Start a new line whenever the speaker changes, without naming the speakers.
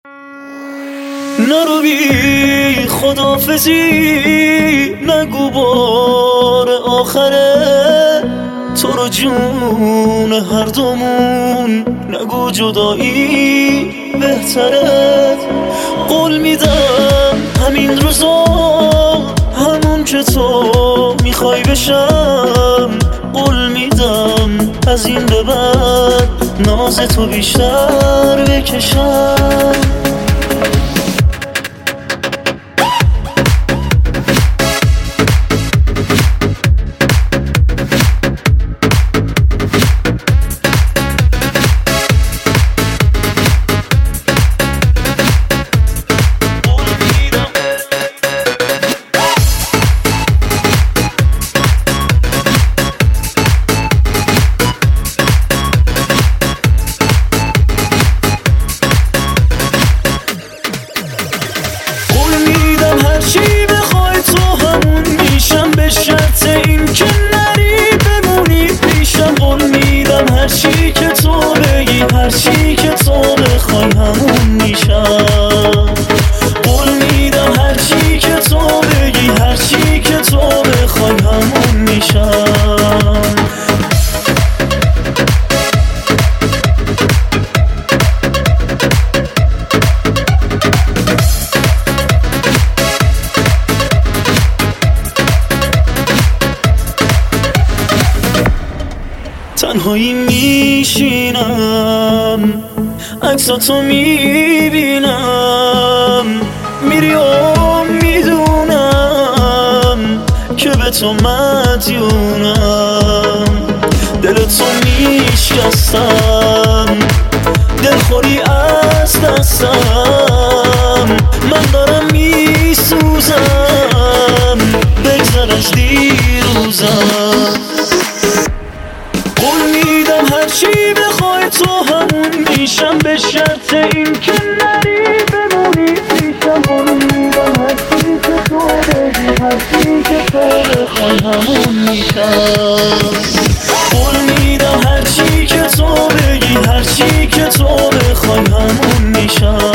نرو بی خداحافظی، نگو بار آخره، تو رو جون هر دومون نگو جدایی بهتره. قول میدم همین روزا همون که تو میخوای بشم، قول میدم از این به بعد ناز تو بیشتر بکشم. هرچی بخوای تو همون میشم، به شرط این که نری بمونی پیشم. قول میدم هرچی که تو بگی، هرچی که تو بخوای همون میشم. قول میدم هرچی که تو بگی، هرچی که تو بخوای همون میشم. تنهایی میشینم، عکساتو میبینم، میری و میدونم که به تو مدیونم. دلتو میشکستم، دلخوری از دستم، من دارم میسوزم، بگذر از دیروزم. قول میدم هرچی بخوای تو همون میشم، به شرط این که نری بمونی پیشم. قول میدم هرچی که تو بگی، هرچی که تو بخوای همون میشم. قول میدم هرچی که تو بگی، هرچی که تو بخوای همون میشم.